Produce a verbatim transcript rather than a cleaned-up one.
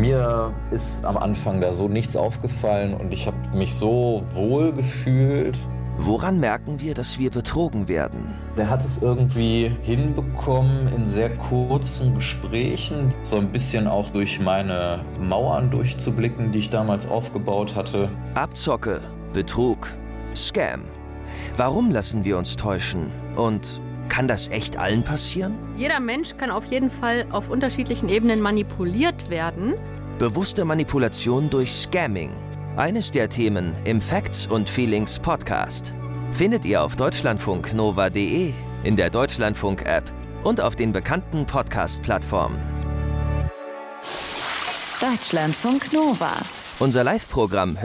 Mir ist am Anfang da so nichts aufgefallen und ich habe mich so wohl gefühlt. Woran merken wir, dass wir betrogen werden? Der hat es irgendwie hinbekommen, in sehr kurzen Gesprächen so ein bisschen auch durch meine Mauern durchzublicken, die ich damals aufgebaut hatte. Abzocke, Betrug, Scam. Warum lassen wir uns täuschen? Und kann das echt allen passieren? Jeder Mensch kann auf jeden Fall auf unterschiedlichen Ebenen manipuliert werden. Bewusste Manipulation durch Scamming. Eines der Themen im Facts und Feelings Podcast. Findet ihr auf deutschlandfunk nova punkt de, in der Deutschlandfunk-App und auf den bekannten Podcast-Plattformen. Deutschlandfunk Nova. Unser Live-Programm